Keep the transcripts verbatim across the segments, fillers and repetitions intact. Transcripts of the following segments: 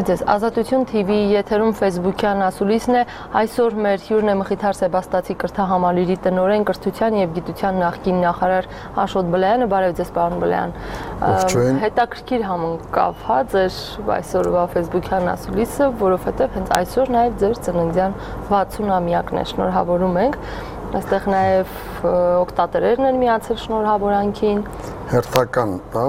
Ձեզ Ազատություն T V եթերում Facebook-յան ասուլիսն է, այսօր մեր հյուրն է Մխիթար Սեբաստացի կրթահամալիրի տնօրեն, կրթության եւ գիտության նախկին նախարար Աշոտ Բլայանը, բարև ձեզ պարոն Բլայան։ Հետաքրքիր համընկավ հա ձեր այսօրվա Facebook-յան ասուլիսը, որովհետեւ հենց այսօր նաեւ ձեր ծննդյան վաթսուն-ամյակն է, շնորհավորում ենք։ Այստեղ նաեւ օգտատերերն են միացել շնորհավորանքին։ Հերթական, հա,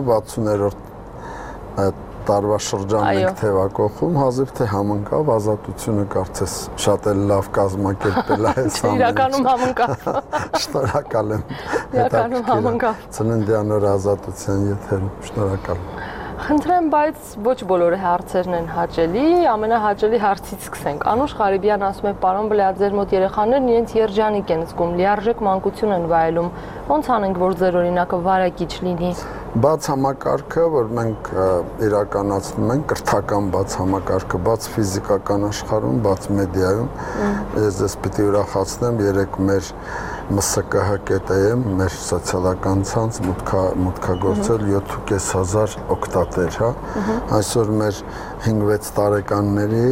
վաթսուներորդ տարվա շրջանն ենք թևակողում, հազիվ թե համընկավ, Ազատությունը կարծես շատ էլ լավ կազմակերպել է այս ամենը։ Իրականում համընկավ։ Շնորհակալ եմ։ Իրականում համընկավ։ Ծննդյան օր Ազատության եթերում, շնորհակալ եմ։ Խնդրեմ, բայց ոչ բոլոր հարցերն են հաճելի, ամենահաճելի հարցից սկսենք։ Անուշ Ղարիբյան ասում է, պարոն Բլեա, ձեր մոտ երեխաներն իրենց երջանիկ են զգում, լիարժեք մանկություն են վայելում։ Ոնց անենք, որ ձեր օրինակը վարակիչ լինի։ Բաց համակարգը, որ մենք իրականացնում ենք, կրթական բաց համակարգը, բաց ֆիզիկական աշխարհում, բաց մեդիայում, ես ձեզ պիտի ուրախացնեմ, երեք մեր M S K H կետեմ, մեր սոցիալական ցանց մուտքագործել յոթ հազար ու պինգ սոց օգտատեր, հա։ Այսօր մեր հինգ-վեց տարեկանների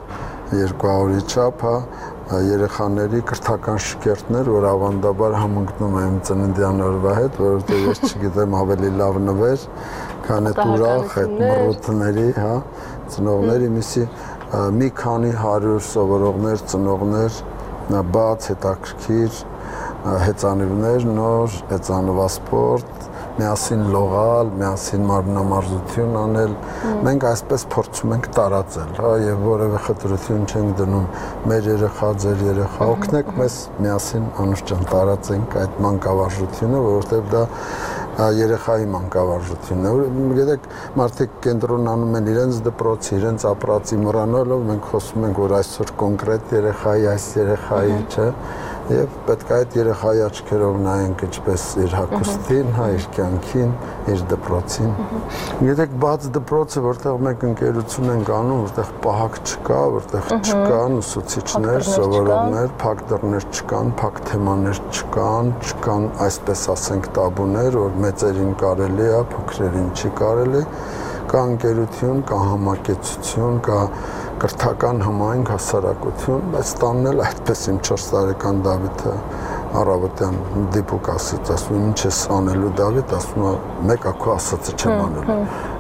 երկու հարյուրի չափ, հա, երեխաների կրթական շքերթներ, որ ավանդաբար համընկնում են ծննդյան օրվա հետ, որովհետև ես չգիտեմ ավելի լավ նվեր, քան այդ ուրախ, այդ մռութների, հա, ծնողների միսի մի քանի հարյուր սովորողներ, ծնողներ, բաց, հետաքրքիր հեծանիվներ, նոր, հեծանվասպորտ, միասին լողալ, միասին մարմնամարզություն անել, մենք այսպես փորձում ենք տարածել, հա, եւ որևէ խտրություն չենք դնում, մեր երեխա, ձեր երեխա, օգնեք մեզ միասին Անուշ ջան տարածենք այդ մանկավարժությունը, որովհետեւ դա երեխայի մանկավարժությունն է։ Գիտեք, մարդիկ կենտրոնանում են իրենց դպրոցի, իրենց ապրածի մոռանալով, մենք խոսում ենք, որ այսօր կոնկրետ երեխայի, այս երեխայի, չէ, եւ պետք է այդ երեխայի աչքերով նայենք ինչպես իր հագուստին, հա, իր կյանքին, իր դպրոցին։ Գիտեք, բաց դպրոցը, որտեղ մենք ընկերություն ենք անում, որտեղ պահակ չկա, որտեղ չկան ուսուցիչներ, սովորողներ, փակ դռներ չկան, փակ թեմաներ չկան, չկան, այսպես ասենք, տաբուներ, որ մեծերին կարելի է, փոքրերին չի կարելի, կա ընկերություն, կա համակեցություն, կա կրթական համայնք, հասարակություն, բայց տանն էլ այդպես իմ չորս տարեկան Դավիթը առավոտյան դիպուկ ասեց, ասում ինչ ես անելու Դավիթ, ասում է մեկ ակու ասածը չեմ անելու։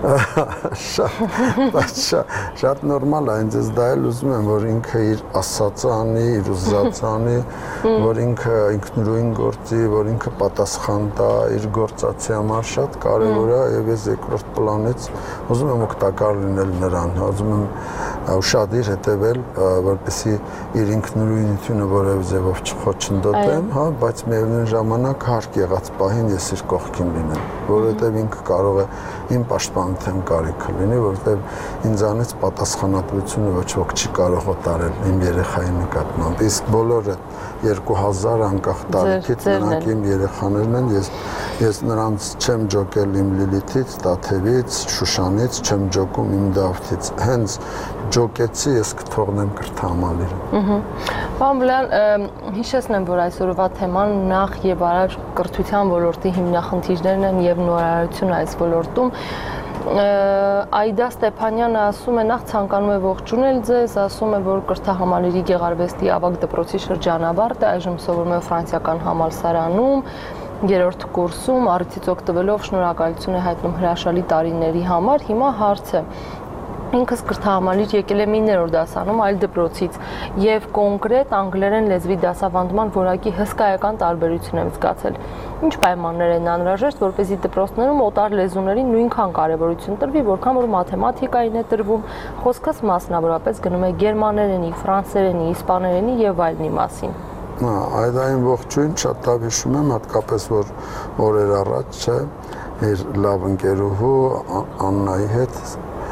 Շատ նորմալ է, ինձ դա էլ ուզում եմ, որ ինքը իր ասածը անի, իր ուզածը անի, որ ինքը ինքնուրույն գործի, որ ինքը պատասխան տա իր գործածի համար շատ կարևոր է եւ ես երկրորդ պլանից ուզում եմ օգտակար լինել նրան, ուզում եմ ուշադիր հետևել, որպեսզի իր ինքնուրույնությունը որևէ ձևով չխոչընդոտեմ, հա, բայց միևնույն ժամանակ հարկ եղած պահին ես իր կողքին լինեմ, որովհետև ինքը կարող է իմ պաշտպանության կարիքը լինի, որովհետև ինձանից պատասխանատվությունը ոչ ոք չի կարող օտարել իմ երեխայի նկատմամբ, իսկ բոլորը երկու հազար անկախ տարիքից նրանք իմ երեխաներն են, ես ես նրանց չեմ ջոկել իմ Լիլիթից, Տաթևից, Շուշանից, չեմ ջոկում իմ Դավթից, հենց ջոկեցի ես կթողնեմ կրթահամալիրը։ Պարոն Բլեան, հիշեցնեմ, որ այսօրվա թեման նախ եւ առաջ կրթության ոլորտի հիմնախնդիրներն են եւ նորարարությունը այս ոլորտում։ Այդա Ստեփանյանը ասում է, նախ ցանկանում է ողջունել ձեզ, ասում է, որ կրթահամալիրի Գեղարվեստի ավագ դպրոցի շրջանավարտ է, այժմ սովորում է ֆրանսիական համալսարանում, երրորդ կուրսում, առիթից օգտվելով շնորհակալություն է հայտնում հրաշալի տարիների համար, հիմա հարց է։ Ինքս կրթահամալիր եկել եմ իններորդ դասանում այլ դպրոցից եւ կոնկրետ անգլերեն լեզվի դասավանդման որակի հսկայական տարբերություն եմ զգացել։ Ինչ պայմաններ են անհրաժեշտ, որպեսզի դպրոցներում օտար լեզուներին նույնքան կարևորություն տրվի, որքան որ մաթեմատիկային է տրվում, խոսքս մասնավորապես գնում է գերմաներենի, ֆրանսերենի, իսպաներենի եւ այլնի մասին։ Այդ այն ողջույն շատ լավ հիշում եմ, հատկապես որ օրեր առաջ չէ, իր լավ ընկերուհու Աննայի հետ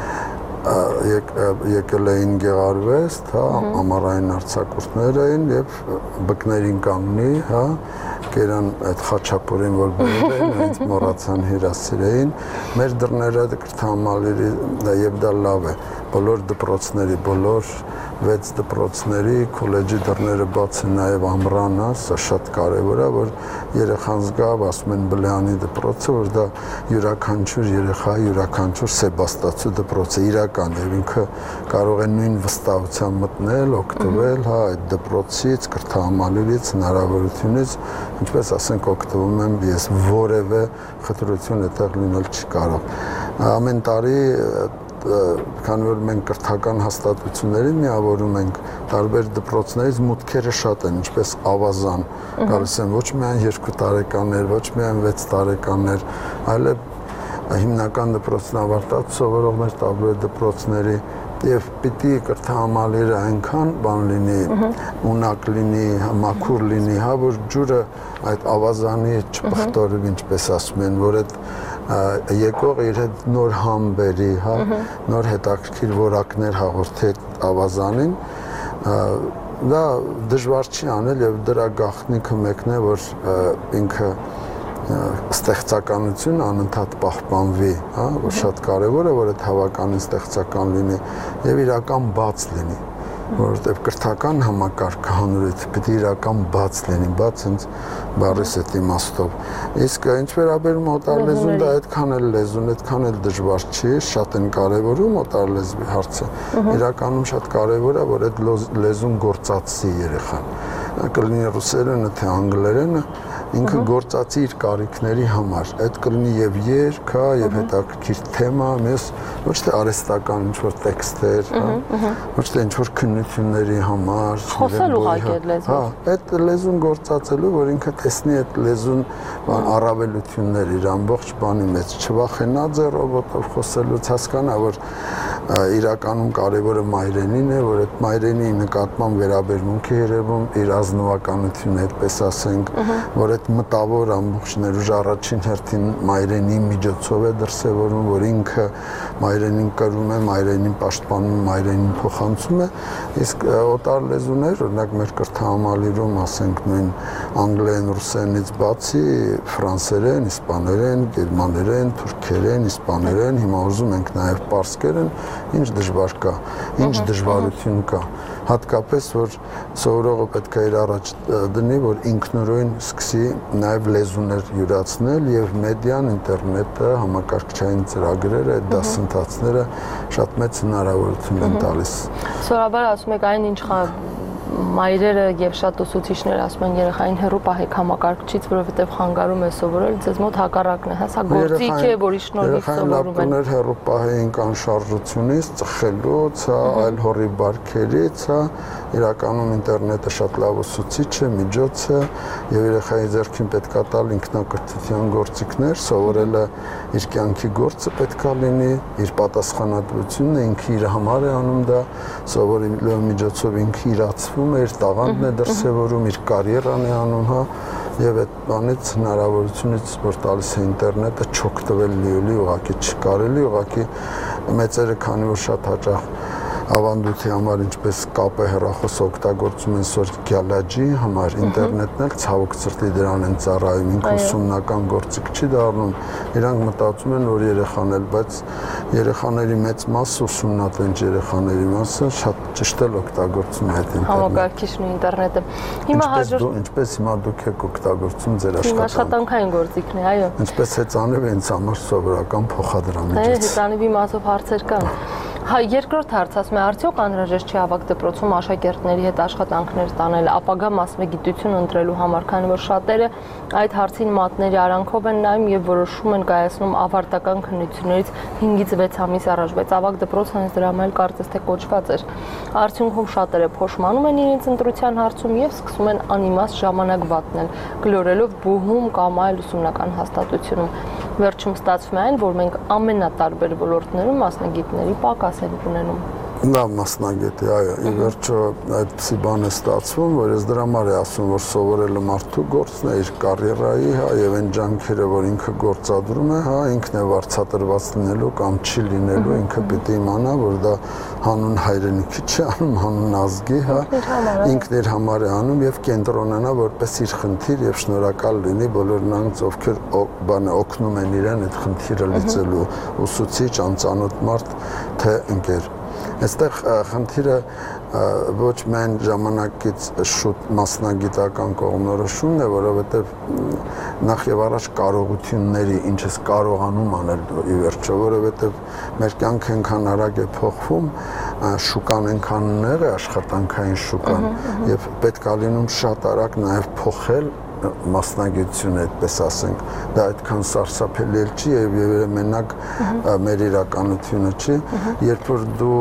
եկել էին Գեղարվեստ, հա, ամառային արձակուրդներ էին եւ բկներին կանգնի, հա, կերան այդ խաչապուրին, որ բերել էին, հենց մոռացան հյուրասիրեին, մեր դռները կրթահամալիրի եւ դա լավ է, բոլոր դպրոցների, բոլոր վեց դպրոցների քոլեջի դռները բաց են նաև ամռանը, սա շատ կարևոր է, որ երեխան զգա, ասում են Բլեանի դպրոցը, որ դա յուրաքանչյուր երեխա, յուրաքանչյուր Սեբաստացու դպրոցը իրական եւ ինքը կարող է նույն վստահությամբ մտնել, օգտվել, հա, այդ դպրոցից, կրթահամալիրից, հնարավորությունից, ինչպես ասենք, օգտվում եմ ես, որևէ խտրություն այդտեղ լինել չի կարող։ Ամեն տարի քանի որ մենք կրթական հաստատությունների միավորում ենք տարբեր դպրոցներից մուտքերը շատ են, ինչպես ավազան, գալիս են ոչ միայն երկու տարեկաններ, ոչ միայն վեց տարեկաններ, այլև հիմնական դպրոցն ավարտած սովորողներ տարբեր դպրոցների եւ պիտի կրթահամալիրը այնքան բան լինի, ունակ լինի, մաքուր լինի, հա, որ ջուրը այդ ավազանի չփխտորի, ինչպես ասում են, որ այդ եկողը իր հետ նոր համ բերի, հա, նոր հետաքրքիր որակներ հաղորդի ավազանին, դա դժվար չի անել եւ դրա գաղտնիքը մեկն է, որ ինքը ստեղծականություն անընդհատ պահպանվի, հա, որ շատ կարևոր է, որ այդ հավականին ստեղծական լինի եւ իրական բաց լինի, որովհետեւ կրթական համակարգը հանրույթ պիտի իրական բաց լինի, բաց հենց բառիս այդ իմաստով։ Իսկ ինչ վերաբերում օտար լեզուն, դա այդքան էլ լեզուն, այդքան էլ դժվար չի, շատ են կարևորում օտար լեզվի հարցը։ Իրականում շատ կարևոր է, որ այդ լեզուն գործածի երեխան։ Կլինի ռուսերենը թե անգլերենը, ինքը գործածի իր կարիքների համար։ Այդ կլինի եւ երգ, հա, եւ հետաքրքիր թեմա, մեզ ոչ թե արհեստական ինչ-որ տեքստեր, հա, ոչ թե ինչ-որ քննությունների համար, խոսել ուղղակի այդ լեզուն։ Հա, այդ լեզուն գործածելու, որ ինքը տեսնի այդ լեզուն բան առավելություններ իր ամբողջ բանի մեջ, չվախենա ձեռով խոսելուց, հասկանա, որ իրականում կարևորը մայրենին է, որ այդ մայրենի նկատմամբ վերաբերմունք է երևում, իր ազնվականությունը, այդպես ասենք, որ այդ մտավոր ամբողջ ներուժ առաջին հերթին մայրենի միջոցով է դրսևորվում, որ ինքը մայրենին կրում է, մայրենին պաշտպանում, մայրենին փոխանցում է, իսկ օտար լեզուներ, օրինակ մեր կրթահամալիրում, ասենք նույն անգլերեն, ռուսերենից բացի, ֆրանսերեն, իսպաներեն, գերմաներեն, թուրքերեն, իսպաներեն, հիմա ուզում ենք նաև պարսկերեն, ինչ դժվար կա, ինչ դժվարություն կա, հատկապես որ սովորողը պետք է իր առաջ դնի, որ ինքնուրույն սկսի նաև լեզուներ յուրացնել եւ մեդիան, ինտերնետը, համակարգչային ծրագրերը, այդ դասընթացները շատ մեծ հնարավորություն են տալիս։ Սովորաբար ասում եք այն ինչ մայրերը եւ շատ ուսուցիչներ ասում են երեխային հեռու պահեք համակարգչից, որովհետեւ խանգարում է սովորել, ձեզ մոտ հակառակն է, հա, գործիք է, որի շնորհիվ սովորում են։ Երեխային հեռու պահեինք անշարժությունից, ծխելուց, այլ հորի բարքերից, հա, իրականում ինտերնետը շատ լավ ուսուցիչ է, միջոց է եւ երեխայի ձեռքին պետքա տալ ինքնակրթության գործիքներ, սովորելը իր կյանքի գործը պետքա լինի, իր պատասխանատվությունն է, ինքը իր համար է անում դա, սովորելու միջոցով ինքը իրացվում է, իր տաղանդն է դրսևորում, իր կարիերան է անում, հա, եւ այդ բանից հնարավորությունից, որ տալիս է ինտերնետը, չօգտվել լիովի ուղղակի չկարելի, ուղղակի մեծերը քանի որ շատ հաճախ ավանդույթի համար ինչպես կապը հեռախոս օգտագործում են սոր գյալաջի համար, ինտերնետն էլ ցավոք սրտի դրան են ծառայում, ինքը ուսումնական գործիք չի դառնում, իրանք մտածում են, որ երեխան էլ, բայց երեխաների մեծ մասը, ուսումնատենչ երեխաների մասը շատ ճիշտ էլ օգտագործում է այդ ինտերնետը։ Համակարգիչն ու ինտերնետը։ Հիմա հաջորդ ինչպես հիմա դուք եք օգտագործում ձեր աշխատանքը։ Աշխատանքային գործիքն է, այո։ Ինչպես հեծանիվ է ինձ համար սովորական փոխադրամիջոց։ Դե հեծանիվի մասով հարցեր կան։ Հա, երկրորդ հարց ասում է, արդյոք անհրաժեշտ չի ավագ դպրոցում աշակերտների հետ աշխատանքներ տանել, ապագա մասնագիտություն ընտրելու համար, քանի որ շատերը այդ հարցին մատների արանքով են նայում եւ որոշում են կայացնում ավարտական քննություններից հինգից վեց ամիս առաջ, բայց ավագ դպրոցը հենց դրա համար կարծես թե կոչված էր։ Արդյունքում շատերը փոշմանում են իրենց ընտրության հարցում եւ սկսում են անիմաստ ժամանակ վատնել, գլորելով բուհում կամ այլ ուսումնական հաստատությունում։ Վերջում ստացվում է այն, որ մենք ամենատարբեր ոլորտներում մասնագետների պակաս ենք ունենում։ Լավ մասնագետ է, այո, ի վերջո այդպիսի բան է ստացվում, որ ես դրա համար եմ ասում, որ սովորելը մարդու գործն է, իր կարիերայի, հա, եւ այն ջանքերը, որ ինքը գործադրում է, հա, ինքն է վարձատրված լինելու կամ չի լինելու, ինքը պիտի իմանա, որ դա հանուն հայրենիքի չի անում, հանուն ազգի, հա, ինքն իր համար է անում եւ կենտրոնանա որպես իր խնդիր եւ շնորհակալ լինի բոլոր նրանց, ովքեր բանը օգնում են իրեն այդ խնդիրը լուծելու, ուսուցիչ, անծանոթ մարդ, թե ընկեր։ Այստեղ խնդիրը ոչ միայն ժամանակից շուտ մասնագիտական կողմնորոշումն է, որովհետև նախ եւ առաջ կարողությունների, ինչ ես կարողանում անել դու ի վերջո, որովհետև մեր կյանքը այնքան արագ է փոխվում, շուկան այնքան նեղ է, աշխատանքային շուկան, եւ պետք է լինում շատ արագ նաեւ փոխել մասնագիտությունը, այդպես ասենք, դա այդքան սարսափելի էլ չի եւ մենակ մեր իրականությունը չի, երբ որ դու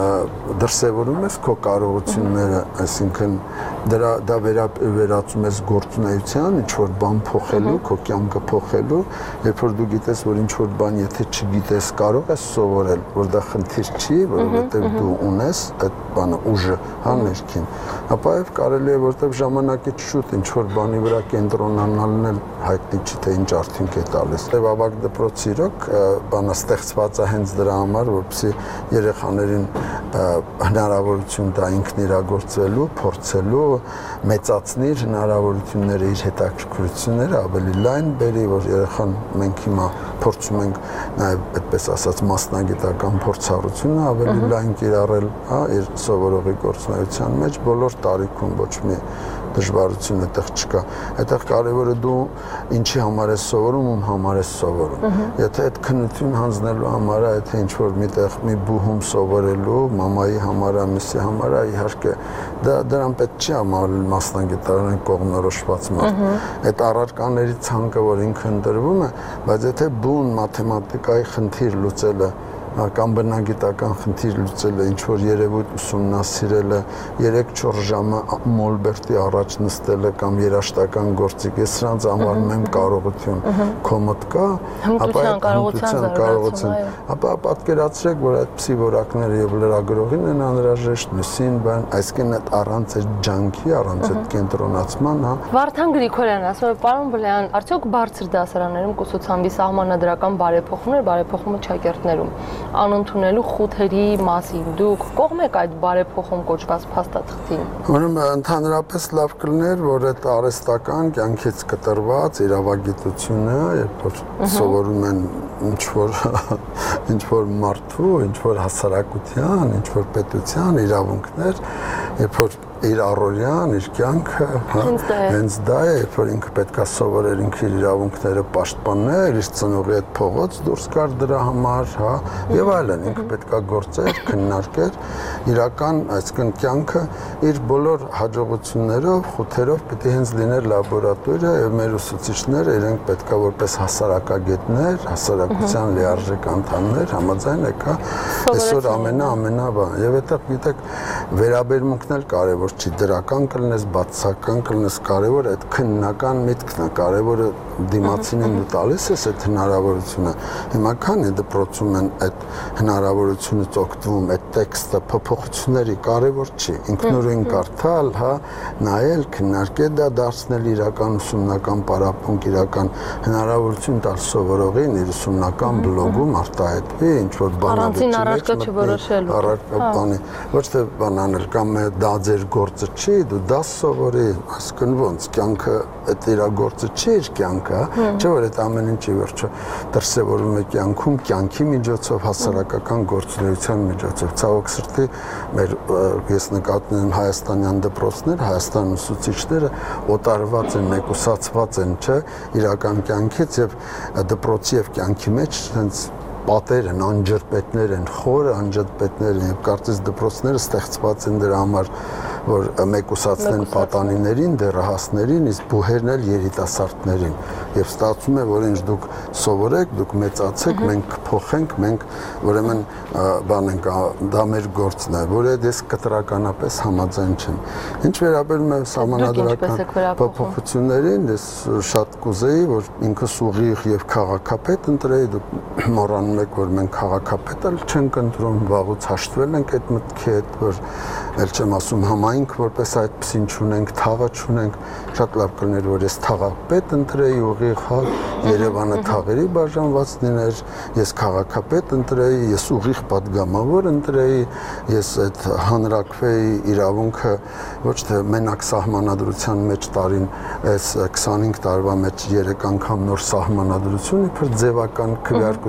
դրսևորում ես քո կարողությունները, այսինքն դրա դա վերածում ես գործունեության, ինչ որ բան փոխելու, քո կյանքը փոխելու, երբ որ դու գիտես, որ ինչ որ բան եթե չգիտես, կարող ես սովորել, որ դա խնդիր չի, որովհետեւ դու ունես այդ բանը ուժը, հա ներքին, ապա եւ կարելի է որտեղ ժամանակից շուտ ինչ որ բանի վրա կենտրոնանալն էլ հայտնի չի թե ինչ արդյունք է տալիս։ Եվ ավագ դպրոցի իրոք բանը ստեղծված է հենց դրա համար, որպեսզի երեխաներին հնարավորություն տա ինքն իրագործելու, փորձելու, մեծացնի իր հնարավորությունները, իր հետաքրքրությունները ավելի լայն բերի, որ երեխան մենք հիմա փորձում ենք նաև այդպես ասած մասնագիտական փորձառությունը ավելի լայն կիրառել, հա, իր սովորողի գործունեության մեջ բոլոր տարիքում ոչ մի դժվարություն այդտեղ չկա։ Այդտեղ կարևորը դու ինչի համար ես սովորում, ում համար ես սովորում։ Եթե այդ քննություն հանձնելու համար է, եթե ինչ որ միտեղ մի բուհում սովորելու, մամայի համար, ամիսի համար է, իհարկե դա դրան պետք չի համարել մասնագիտարան կողմնորոշված մարդ։ Այդ առարկաների ցանկը, որ ինքը ընտրվում է, բայց եթե բուն մաթեմատիկայի խնդիր լուծելը կամ բնագիտական խնդիր լուծելը, ինչ որ երևույթ ուսումնասիրելը, երեք-չորս ժամը մոլբերտի առաջ նստելը կամ երաշտական գործիք, ես սրանց անվանում եմ կարողություն, քո մոտ կա, ապա հմտության կարողություն, ապա պատկերացրեք, որ այդպիսի որակները եւ լրագրողին են անհրաժեշտ, մյուսին բան, այսինքն այդ առանց այդ ջանքի, առանց այդ կենտրոնացման, հա։ Վարդան Գրիգորյանն ասում է, պարոն Բլեյան, արդյոք բարձր դասարաններում կուսուցանվի սահմանադրական բարեփոխումներ, բարեփոխումը ճակերտներում անընդունելու խութերի մասին դուք կողմ եք այդ բարեփոխում կոչված փաստաթղթին։ Ուրեմն ընդհանրապես լավ կլիներ, որ այդ արհեստական կյանքից կտրված իրավագիտությունը, երբ որ սովորում են ինչ որ ինչ որ մարդու, ինչ որ հասարակության, ինչ որ պետության իրավունքներ, երբ որ իր առօրյան, իր կյանքը, հենց դա է, երբ որ ինքը պետքա սովորեր ինքը իր իրավունքները պաշտպանել, իր ծնողի հետ փողոց դուրս գար դրա համար, հա, եւ այլն, ինքը պետքա գործեր, քննարկեր, իրական, այսինքն կյանքը իր բոլոր հաջողություններով, խութերով պիտի հենց լիներ լաբորատորիա եւ մեր ուսուցիչները իրենք պետքա որպես հասարակագետներ, հասարակության լիարժեք անդամներ, համաձայն եք, հա, այսօր ամենա ամենաբան, եւ այդտեղ գիտեք վերաբերմունքն էլ կարեւոր չի դրական կլինես, բացական կլինես, կարևոր է այդ քննական միտքն է, կարևորը դիմացինին դու տալիս ես այդ հնարավորությունը։ Հիմա քանի դպրոցում են այդ հնարավորությունից օգտվում, այդ տեքստը փոփոխությունների կարևոր չի, ինքնուրույն կարդալ, հա, նայել, քննարկել, դա դարձնել իրական ուսումնական պարապմունք, իրական հնարավորություն տալ սովորողին իր ուսումնական բլոգում արտահայտվի, ինչ որ բանալիքի առարկա չորոշելու, բանի, ոչ թե բանանել կամ դա ձեր գործը չի, դու դա սովորի, այսինքն ոնց կյանքը այդ իր գործը չի, իր կյանքը, չէ՞ որ այդ ամեն ինչի վերջը դրսևորվում է կյանքում, կյանքի միջոցով, հասարակական գործունեության միջոցով։ Ցավոք սրտի մեր ես նկատում եմ հայաստանյան դպրոցներ, Հայաստան ուսուցիչները օտարված են, մեկուսացված են, չէ՞, իրական կյանքից եւ դպրոցի եւ կյանքի մեջ հենց պատեր են, անջրպետներ են, խորը անջրպետներ են եւ կարծես դպրոցները ստեղծված են դրա համար, որ մեկուսացնեն պատանիներին, դեռահասներին, իսկ բուհերն էլ երիտասարդներին։ Եվ ստացվում է, որ ինչ դուք սովորեք, դուք մեծացեք, մենք կփոխենք, մենք ուրեմն բան ենք, դա մեր գործն է, որը ես կտրականապես համաձայն չեմ։ Ինչ վերաբերում է սահմանադրական փոփոխություններին, ես շատ կուզեի, որ ինքս ուղիղ եւ քաղաքապետ ընտրեի, դուք մոռանում եք, որ մենք քաղաքապետ էլ չենք ընտրում, վաղուց հաշտվել ենք այդ մտքի հետ, որ ել չեմ ասում համայնք որպես այդպեսին չունենք, թաղը չունենք, շատ լավ կլիներ, որ ես թաղապետ ընտրեի ուղիղ, հա, Երևանը թաղերի բաժանված լիներ, ես քաղաքապետ ընտրեի, ես ուղիղ պատգամավոր ընտրեի, ես այդ հանրաքվեի իրավունքը ոչ թե մենակ սահմանադրության մեջ տարին, այս քսանհինգ տարվա մեջ երեք անգամ նոր սահմանադրություն իբր ձևական քվեարկության մաս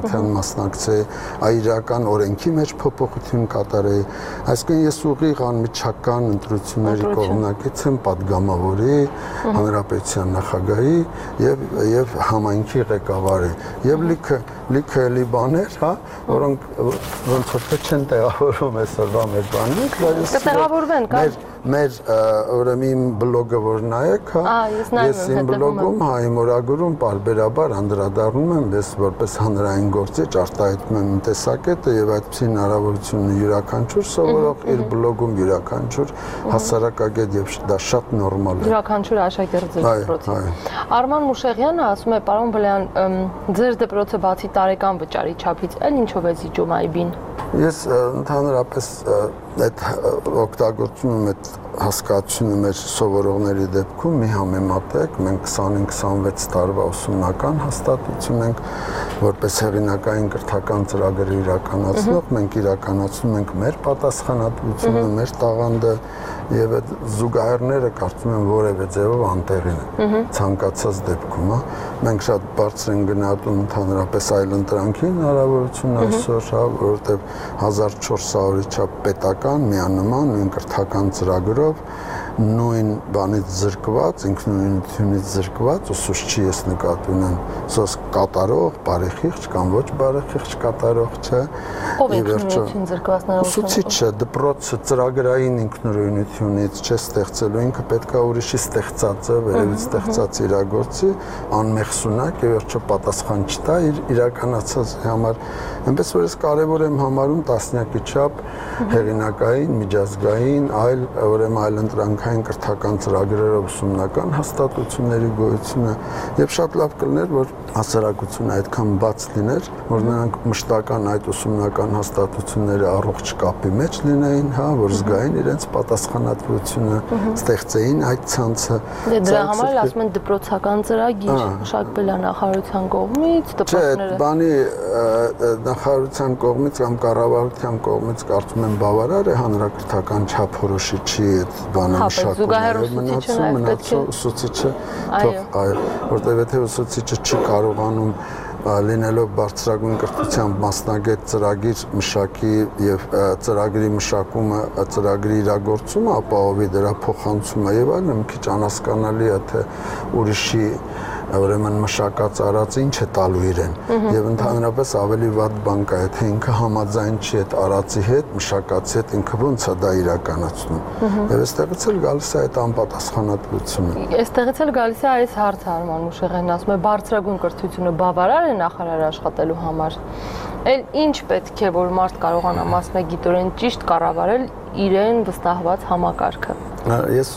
մասնակցեի, այ իրական օրենքի մեջ փոփոխություն կատարեի։ Այսինքն ես ուղիղ անմիջական ընտրությունների կողմնակից եմ падգամավորի, հանրապետության նախագահի եւ եւ համայնքի ղեկավարի։ Եվ լիքը լիքը էլի բաներ, հա, որոնք ոնց որ չեն տեղավորվում այսօրվա մեր բանից, բայց կտեղավորվեն, կա մեր ուրեմն բլոգը որ նայեք, հա, ես իմ բլոգում հա իմ օրագրում պարբերաբար անդրադառնում եմ ես որպես հանրային գործիչ արտահայտում եմ տեսակետը եւ այդպիսի հնարավորություն յուրաքանչյուր սովորող իր բլոգում յուրաքանչյուր հասարակագետ եւ դա շատ նորմալ է։ Յուրաքանչյուր աշակերտ ձեր դպրոցի։ Արման Մուշեղյանը ասում է, պարոն Բլեյան, ձեր դպրոցը բացի տարեկան վճարի չափից, այլ ինչով է զիջում այբին։ Ես ընդհանրապես այդ օգտագործում եմ այդ հասկացությունը մեր սովորողների դեպքում մի համեմատեք, մենք քսանինը քսանվեց տարվա ուսումնական հաստատություն ենք, որպես հեղինակային կրթական ծրագրեր իրականացնող, մենք իրականացնում ենք մեր պատասխանատվությունը, մեր տաղանդը եւ այդ զուգահեռները կարծում եմ որևէ ձևով անտեղին են ցանկացած դեպքում, հա։ Մենք շատ բարձր ենք գնահատում ընդհանրապես այլընտրանքի հնարավորությունը այսօր, հա, որովհետեւ հազար չորս հարյուրի չափ պետական միանման նույն կրթական ծրագրով նույն բանից զրկված, ինքնուրույնությունից զրկված ուսուցչի ես նկատի ունեմ, սոս կատարող, բարեխիղճ կամ ոչ բարեխիղճ կատարող չէ։ Ով ինքնուրույնություն զրկվածները ուսուցիչը դպրոցը ծրագրային ինքնուրույնությունից չէ ստեղծելու, ինքը պետքա ուրիշի ստեղծածը, վերևից ստեղծած իրագործի, անմեղսունակ եւ վերջը պատասխան չտա իր իրականացած համար։ Այնպես որ ես կարևոր եմ համարում տասնյակի չափ հեղինակային, միջազգային, այլ ուրեմն այլընտրանքային կրթական ծրագրերով ուսումնական հաստատությունների գոյությունը եւ շատ լավ կլիներ, որ հասարակությունը այդքան բաց լիներ, որ նրանք մշտական այդ ուսումնական հաստատությունները առողջ կապի մեջ լինեին, հա, որ զգային իրենց պատասխանատվությունը, ստեղծեին այդ ցանցը։ Դրա համար ասում են դպրոցական ծրագիր, մշակվել է նախարարության կողմից, դպրոցները։ Չէ, բանի նախարարության կողմից կամ կառավարության կողմից կարծում եմ բավարար է հանրակրթական չափորոշի չի այդ բանը մշակում, մնացում մնացող ուսուցիչը, այո, որտեղ եթե ուսուցիչը չի կարողանում լինելով բարձրագույն կրթությամբ մասնագետ ծրագիր մշակի եւ ծրագրի մշակումը, ծրագրի իրագործումը ապահովի դրա փոխանցումը եւ այլն, մի քիչ անհասկանալի է թե ուրիշի ուրեմն մշակած արածը ինչ է տալու իրեն եւ ընդհանրապես ավելի վատ բան կա, եթե ինքը համաձայն չի այդ արածի հետ, մշակածի հետ ինքը ոնց է դա իրականացնում։ Եվ այստեղից էլ գալիս է այդ անպատասխանատվությունը։ Այստեղից էլ գալիս է այս հարցը Արման Մուշեղյանն ասում է, բարձրագույն կրթությունը բավարար է նախարար աշխատելու համար։ Էլ ինչ պետք է, որ մարդ կարողանա մասնագիտորեն ճիշտ կառավարել իրեն վստահված համակարգը։ Ես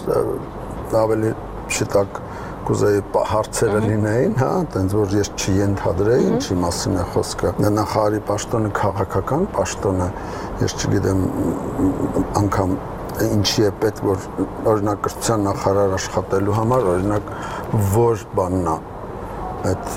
ավելի շտակ կուզեի հարցերը լինեին, հա, այնց որ ես չի ենթադրեի, ինչի մասին է խոսքը։ Նախարարի պաշտոնը քաղաքական պաշտոն է, ես չգիտեմ անգամ ինչի է պետք, որ օրինակ կրթության նախարար աշխատելու համար, օրինակ որ բանն է այդ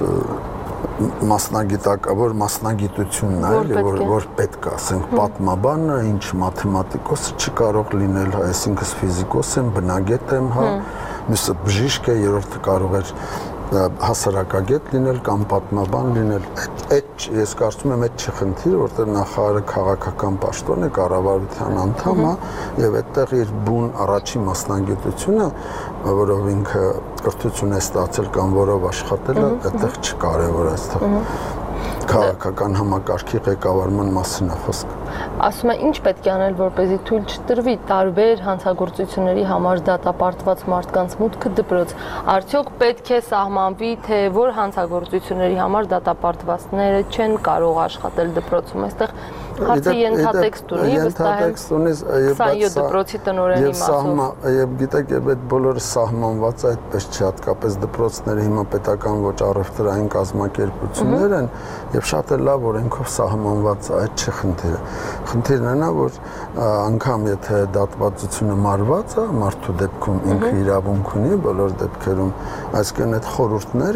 մասնագիտակ, որ մասնագիտությունն է, էլի, որ որ պետք է, ասենք, պատմաբանը, ինչ մաթեմատիկոսը չի կարող լինել, հա, այսինքն ֆիզիկոս եմ, բնագետ եմ, հա, մյուսը բժիշկ է, երրորդը կարող էր հասարակագետ լինել կամ պատմաբան լինել։ Այդ ես կարծում եմ այդ չի խնդիրը, որտեղ նախարարը քաղաքական պաշտոն է, կառավարության անդամ է եւ այդտեղ իր բուն առաջի մասնագիտությունը, որով ինքը կրթություն է ստացել կամ որով աշխատել է, այդտեղ չկարևոր է այստեղ քաղաքական համակարգի ղեկավարման մասին է խոսքը։ Ասում է, ինչ պետք է անել, որպեսզի թույլ չտրվի տարբեր հանցագործությունների համար դատապարտված մարդկանց մուտքը դպրոց։ Արդյոք պետք է սահմանվի, թե որ հանցագործությունների համար դատապարտվածները չեն կարող աշխատել դպրոցում։ Այստեղ հարցը ենթատեքստ ունի, վստահ եմ քսանյոթ դպրոցի տնօրենի մասով։ Եվ գիտեք, եւ այդ բոլորը սահմանված է, այդպես չի, հատկապես դպրոցները հիմա պետական ոչ առևտրային կազմակերպություններ են եւ շատ է լավ օրենքով սահմանված է, այդ չի խնդիրը։ Խնդիրն է նա, որ անգամ եթե դատվածությունը մարված է, մարդու դեպքում ինքը իրավունք ունի բոլոր դեպքերում, այսինքն այդ խորհուրդները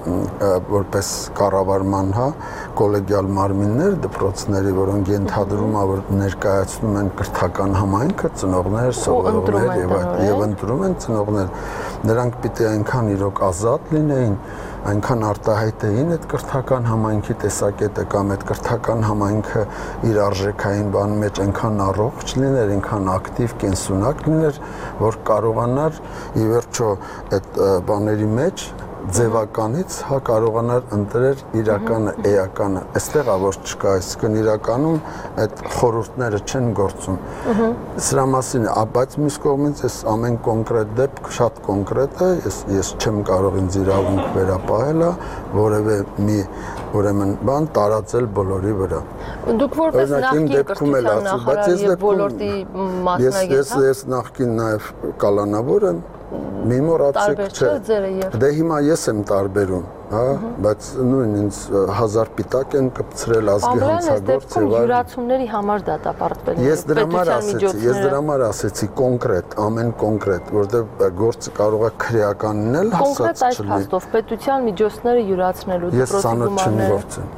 որպես կառավարման, հա, կոլեգիալ մարմիններ դպրոցների, որոնք ենթադրում ա որ ներկայացնում են կրթական համայնքը, ծնողներ, սովորողներ եւ այդ եւ ընտրում են ծնողներ, նրանք պիտի այնքան իրոք ազատ լինեին, այնքան արտահայտ էին այդ կրթական համայնքի տեսակետը կամ այդ կրթական համայնքը իր արժեքային բան մեջ այնքան առողջ լիներ, այնքան ակտիվ, կենսունակ լիներ, որ կարողանար ի վերջո այդ բաների մեջ ձևականից հա կարողանար ընտրել իրականը, էականը, այստեղ ա որ չկա, այսինքն իրականում այդ խորհուրդները չեն գործում։ Սրա մասին, բայց մյուս կողմից այս ամեն կոնկրետ դեպք շատ կոնկրետ է, ես ես չեմ կարող ինձ իրավունք վերապահել, որևէ մի ուրեմն բան տարածել բոլորի վրա։ Դուք որպես նախկին կրթության նախարար եւ ոլորտի մասնագետ, ես ես նախկին նաեւ կալանավոր եմ, մի մոռացեք, չէ։ Դե հիմա ես եմ տարբերում, հա, բայց նույն ինձ հազար պիտակ են կպցրել ազգի հանցագործ եւ այլն։ Յուրացումների համար դատապարտվել է։ Ես դրա համար ասեցի, ես դրա համար ասեցի կոնկրետ, ամեն կոնկրետ, որտեղ գործը կարող է քրեական լինել, հասած չլինի։ Կոնկրետ այս փաստով պետության միջոցները յուրացնելու դպրոցի գումարները։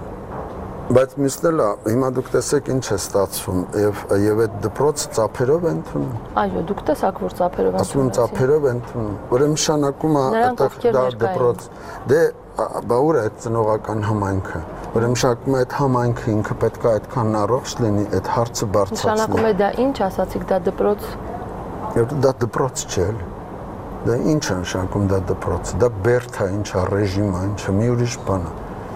Բայց մյուսն էլ հիմա դուք տեսեք ինչ է ստացվում եւ եւ այդ դպրոցը ծափերով են ընդունում։ Այո, դուք տեսաք որ ծափերով են ընդունում։ Ասում ծափերով են ընդունում։ Ուրեմն նշանակում է այդտեղ դա դպրոց։ Դե բա ուր է այդ ծնողական համայնքը։ Ուրեմն նշանակում է այդ համայնքը ինքը պետք է այդքան առողջ լինի, այդ հարցը բարձրացնի։ Նշանակում է դա ինչ ասացիք, դա դպրոց։ Եվ դա դպրոց չէ։ Դա ինչ է նշանակում դա դպրոց։ Դա բերդ է, ինչ է ռեժիմ է, ինչ է, մի ուրիշ բան է։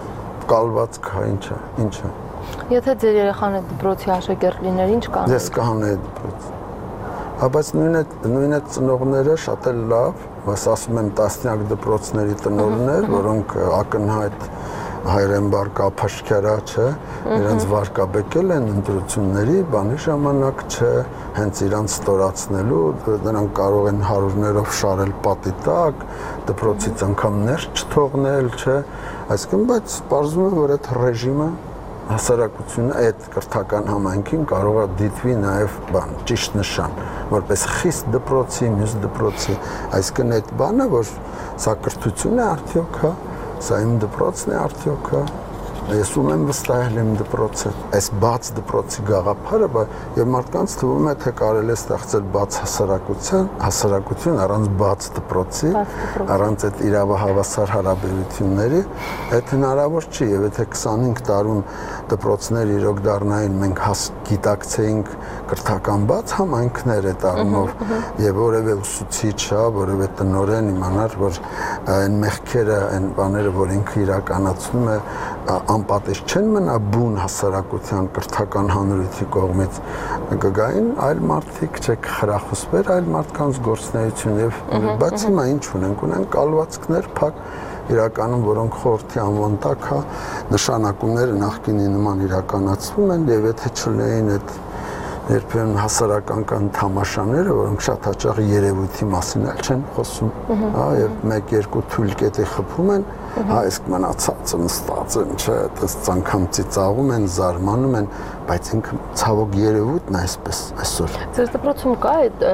Կալվածք է, ինչ է, ինչ է։ Եթե ձեր երեխան այդ դպրոցի աշակերտ լիներ, ինչ կանեիք։ Ես կհանեի դպրոց։ Հա, բայց նույն այդ նույն այդ ծնողները շատ էլ լավ, բայց ասում եմ տասնյակ դպրոցների տնօրեններ, որոնք ակնհայտ հայրենբար կափաշքարա չէ, իրենց վարկաբեկել են ընտրությունների, բանի ժամանակ չէ, հենց իրանց ստորացնելու, նրանք կարող են հարյուրներով շարել պատի տակ, դպրոցից անգամ ներս չթողնել, չէ, այսինքն բայց պարզվում է, որ այդ ռեժիմը հասարակությունը այդ կրթական համայնքին կարող է դիտվի նաև բան, ճիշտ նշան, որպես խիստ դպրոցի, մյուս դպրոցի, այսինքն այդ բանը, որ սա կրթություն է արդյոք, հա, սա իմ դպրոցն է արդյոք, հա, ես ում եմ վստահել իմ դպրոցը, այս բաց դպրոցի գաղափարը, եւ մարդկանց թվում է, թե կարելի է ստեղծել բաց հասարակության, հասարակություն առանց բաց դպրոցի, առանց այդ իրավահավասար հարաբերությունների, այդ հնարավոր չի, եւ եթե քսանհինգ տարում դպրոցներ իրոք դառնային, մենք գիտակցեինք կրթական բաց համայնքներ այդ առումով եւ որևէ ուսուցիչ, հա, որևէ տնօրեն իմանար, որ այն մեղքերը, այն բաները, որ ինքը իրականացնում է, անպատեժ չեն մնա բուն հասարակության կրթական հանրույթի կողմից կգային այլ մարդիկ չեք խրախուսվեր այլ մարդկանց գործունեություն եւ բայց հիմա ինչ ունենք ունենք կալվածքներ փակ իրականում որոնք խորհրդի անվան տակ հա նշանակումները նախկինի նման իրականացվում են եւ եթե չլինեին այդ երբեմն հասարակական թամաշաները, որոնք շատ հաճախ երևույթի մասին էլ չեն խոսում, հա, եւ մեկ-երկու թույլ կետի խփում են, հա, իսկ մնացածը նստած են, չէ, այդպես անգամ ծիծաղում են, զարմանում են, բայց ինքը ցավոք երևույթն է այսպես այսօր։ Ձեր դպրոցում կա այդ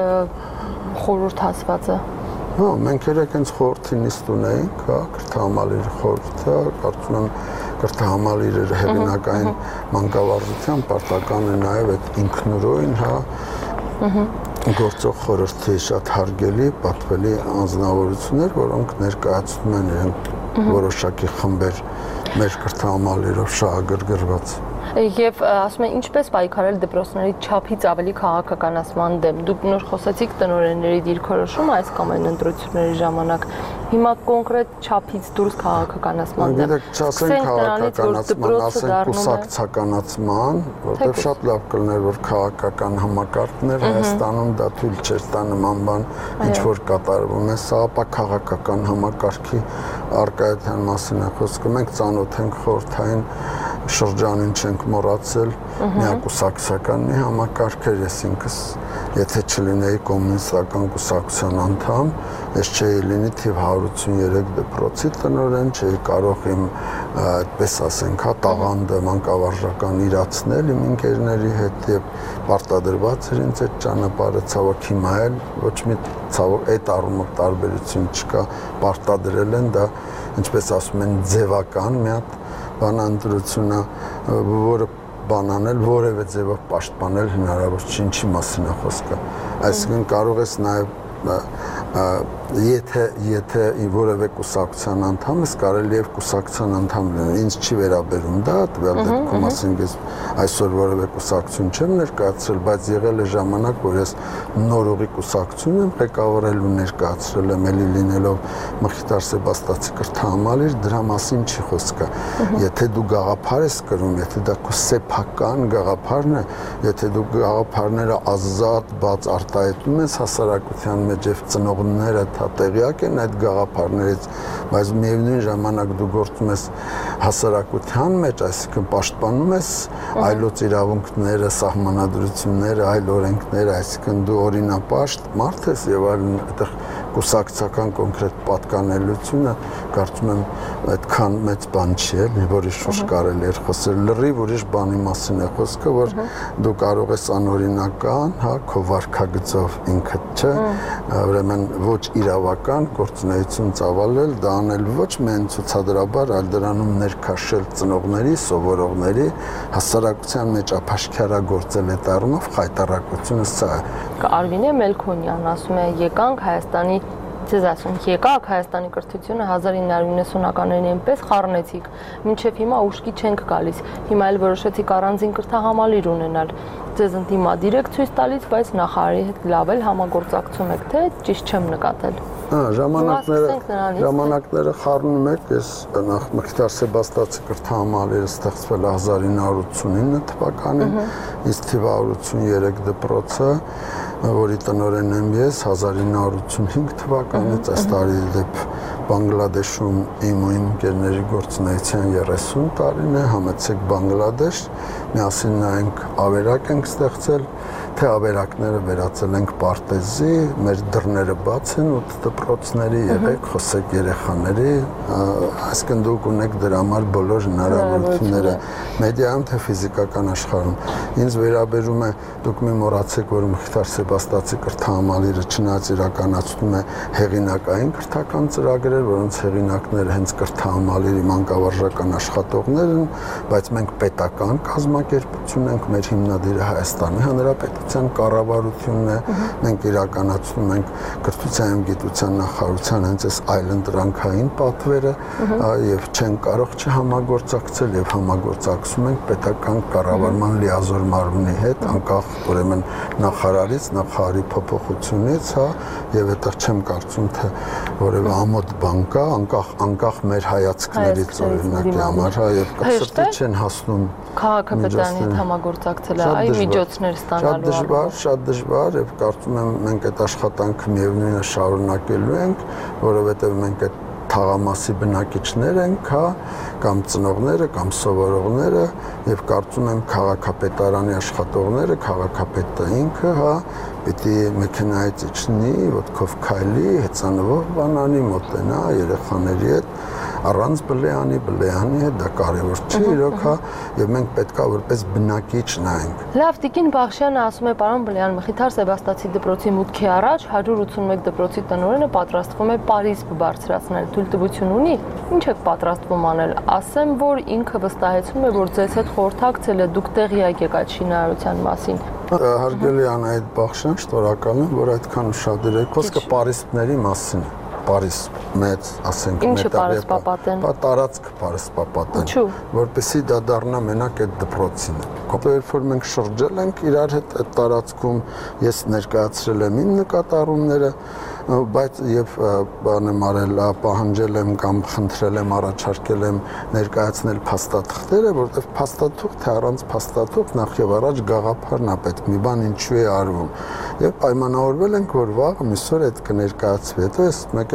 խորհուրդ ասվածը։ Հա, մենք երեք հենց խորհրդի նիստ ունեինք, հա, կրթահամալիրի խորհուրդը, կարծում եմ կրթահամալիրը հեղինակային մանկավարժության պարտական է նաև այդ ինքնուրույն, հա, գործող խորհրդի շատ հարգելի, պատվելի անձնավորություններ, որոնք ներկայացնում են իրենք որոշակի խմբեր մեր կրթահամալիրով շահագրգռված։ Եվ ասում են ինչպես պայքարել դպրոցների չափից ավելի քաղաքականացման դեմ։ Դուք նոր խոսեցիք տնօրենների դիրքորոշումը այս կամ այն ընտրությունների ժամանակ։ Հիմա կոնկրետ չափից դուրս քաղաքականացման դեմ։ Գիտեք, չասենք քաղաքականացման, ասենք կուսակցականացման, որտեղ շատ լավ կլիներ, որ քաղաքական համակարգներ Հայաստանում դա թույլ չէր տա նման բան, ինչ որ կատարվում է, սա ապա քաղաքական համակարգի արկայության մասին է խոսքը։ Մենք ծանոթ ենք խորհրդային շրջանին չենք մոռացել, միակուսակցական մի համակարգ էր, ես ինքս եթե չլինեի կոմունիստական կուսակցության անդամ, ես չէի լինի թիվ հարյուր ութսուներեք դպրոցի տնօրեն, չէի կարող իմ այդպես ասենք, հա տաղանդը մանկավարժական իրացնել իմ ընկերների հետ եւ պարտադրված էր ինձ այդ ճանապարհը ցավոք հիմա էլ ոչ մի ցավոք այդ առումով տարբերություն չկա, պարտադրել են դա, ինչպես ասում են, ձևական մի հատ բանանդրություն է, որը բանանել որևէ ձևով պաշտպանել հնարավոր չի, ինչի մասին է խոսքը։ Այսինքն կարող ես նաև եթե եթե որևէ կուսակցության անդամ ես, կարելի է կուսակցության անդամ լինել։ Ինձ չի վերաբերում դա, տվյալ դեպքում ասենք ես այսօր որևէ կուսակցություն չեմ ներկայացրել, բայց եղել է ժամանակ, որ ես նոր ուղի կուսակցություն եմ ղեկավարել ու ներկայացրել եմ, էլի լինելով Մխիթար Սեբաստացի կրթահամալիր, դրա մասին չի խոսքը։ Եթե դու գաղափար ես կրում, եթե դա քո սեփական գաղափարն է, եթե դու գաղափարները ազատ, բաց արտահայտում ես հասարակության մեջ եւ ծնողները տեղյակ են այդ գաղափարներից, բայց միևնույն ժամանակ դու գործում ես հասարակության մեջ, այսինքն պաշտպանում ես այլոց իրավունքները, սահմանադրությունները, այլ օրենքները, այսինքն դու օրինապաշտ մարդ ես եւ այլն, այդտեղ կուսակցական կոնկրետ պատկանելությունը կարծում եմ այդքան մեծ բան չի, որի շուրջ կարելի է խոսել, լրիվ ուրիշ բանի մասին է խոսքը, որ դու կարող ես անօրինական, հա, քո վարքագծով ինքդ, չէ, ուրեմն ոչ իրավական գործունեություն ծավալել, դա անել ոչ միայն ցուցադրաբար, այլ դրանում ներքաշել ծնողների, սովորողների, հասարակության մեջ ապաշխարագործել այդ առումով խայտառակությունը սա է։ Արվինե Մելքոնյան ասում է, եկանք Հայաստանի, ձեզ ասում, եկաք Հայաստանի կրթությունը հազար ինը հարյուր իննսունականներին այնպես խառնեցիք, մինչև հիմա ուշքի չենք գալիս, հիմա էլ որոշեցիք առանձին կրթահամալիր ունենալ, ձեզ ընդդիմադիր եք ցույց տալիս, բայց նախարարի հետ լավ էլ համագործակցում եք, թե ճիշտ չեմ նկատել։ Հա, ժամանակները, ժամանակները խառնում եք, ես նախ Մխիթար Սեբաստացի կրթահամալիրը ստեղծվել է հազար ինը հարյուր ութսունինը թվականին, իսկ թիվ հարյուր ութսուներեք դպրոցը, որի տնօրեն եմ ես, հազար ինը հարյուր ութսունհինգ թվականից, այս տարի դեպ Բանգլադեշում իմ ու իմ ընկերների գործունեության երեսուն տարին է, համեցեք Բանգլադեշ, միասին նայենք ավերակ ենք ստեղծել, թե ավերակները վերածել ենք պարտեզի, մեր դռները բաց են ութ դպրոցների, եղեք, խոսեք երեխաների, այսինքն դուք ունեք դրա համար բոլոր հնարավորությունները մեդիայում, թե ֆիզիկական աշխարհում։ Ինձ վերաբերում է, դուք մի մոռացեք, որ Մխիթար Սեբաստացի կրթահամալիրը չնայած իրականացնում է հեղինակային կրթական ծրագրեր, որոնց հեղինակները հենց կրթահամալիրի մանկավարժական աշխատողներ են, բայց մենք պետական կազմակերպություն ենք, մեր հիմնադիրը Հայաստանի Հանրապետության կառավարությունն է, մենք իրականացնում ենք կրթության և գիտության նախարարության հենց այս այլընտրանքային պատվերը եւ չեն կարող չհամագործակցել եւ համագործակցում ենք պետական կառավարման լիազոր մարմնի հետ, անկախ ուրեմն նախարարից, նախարարի փոփոխությունից, հա, եւ այդտեղ չեմ կարծում թե որևէ ամոթ բան կա, անկախ անկախ մեր հայացքներից օրինակի համար, հա, եւ կրթի չեն հասնում քաղաքապետարանի հետ համագործակցելը, այ միջոցներ ստանալու Շատ շատ դժվար եւ կարծում եմ մենք այդ աշխատանքը միևնույնը շարունակելու ենք, որովհետեւ մենք այդ թաղամասի բնակիչներ ենք, հա, կամ ծնողները, կամ սովորողները եւ կարծում եմ քաղաքապետարանի աշխատողները, քաղաքապետը ինքը, հա, պիտի մեքենայից իջնի, ոտքով քայլի, հեծանվով բանանի, մոտենա երեխաների հետ, առանց բլեանի, բլեանի հետ դա կարևոր չի, իրոք, հա, եւ մենք պետքա որպես բնակիչ նայենք։ Լավ, Տիկին Բախշյանը ասում է, պարոն Բլեան, Մխիթար Սեբաստացի դպրոցի մուտքի առաջ հարյուր ութսունմեկ դպրոցի տնօրենը պատրաստվում է Պարիզ բարձրացնել, թույլտվություն ունի, ինչ եք պատրաստվում անել։ Ասեմ, որ ինքը վստահեցնում է, որ ձեզ հետ խորհրդակցել է, դուք տեղյակ եք այդ շինարարության մասին։ Հարգելի Անահիտ Բախշյան, շնորհակալ եմ, որ այդքան ուշադրեք, խոսքը պարիսպների մասին է։ Պարիս մեծ, ասենք, մետաղեպա, տարածք պարիսպապատեն, որպեսզի դա դառնա մենակ այդ դպրոցին։ Երբ որ մենք շրջել ենք իրար հետ այդ տարածքում, ես ներկայացրել եմ իմ նկատառումները, բայց եւ բան եմ արել, պահանջել եմ կամ խնդրել եմ, առաջարկել եմ ներկայացնել փաստաթղթերը, որովհետեւ փաստաթուղթ թե առանց փաստաթուղթ նախ եւ առաջ գաղափարն է պետք, մի բան ինչու է արվում։ Եվ պայմանավորվել ենք, որ վաղ միսօր այդ կներկայացվի։ Հետո ես մեկ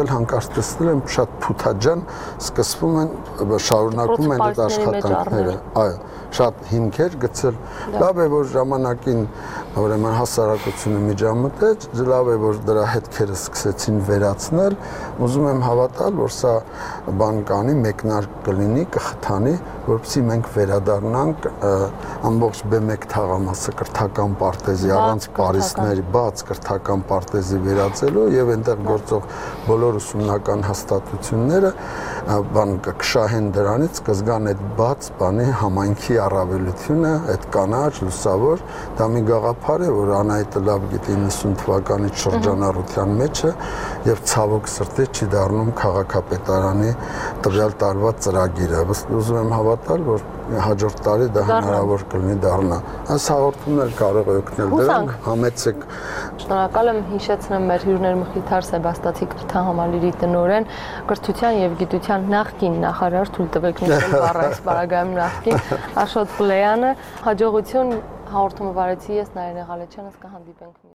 էլ հանկարծ տեսնել եմ շատ թութաջան սկսվում են շարունակում են այդ աշխատանքները, այո, շատ հիմքեր գցել, լավ է որ ժամանակին ուրեմն հասարակությունը միջամտեց, լավ է որ դրա հետքերը սկսեցին վերացնել, ուզում եմ հավատալ, որ սա բան կանի, մեկնարկ կլինի, կխթանի, որպեսզի մենք վերադառնանք ամբողջ բե մեկ թաղամասը կրթական պարտեզի առանց պարիսպների բաց կրթական պարտեզի վերածելու եւ այնտեղ գործող բոլոր ուսումնական հաստատությունները բան կքշահեն դրանից կզգան այդ բաց բանի համայնքի առավելությունը, այդ կանաչ, լուսավոր, դա մի գաղափար է, որ Անահիտը լավ գիտի իննսուն թվականից շրջանառության մեջ է եւ ցավոք սրտի չի դառնում քաղաքապետարանի տվյալ տարվա ծրագիրը։ Ուզում եմ հավատալ, որ հաջորդ տարի դա հնարավոր կլինի դառնա։ Այս հաղորդումն էլ կարող է օգնել դրան, համեցեք։ Շնորհակալ եմ, հիշեցնեմ մեր հյուրներ Մխիթար Սեբաստացի կրթահամալիրի տնօրեն, կրթության եւ գիտության նախկին նախարար, թույլ տվեք նշել բառը այս բaragայում նախկին, Աշոտ Ֆլեյանը, հաջողություն հաղորդումը վարեցի ես Նարինե Ղալեչյանը, կհանդիպենք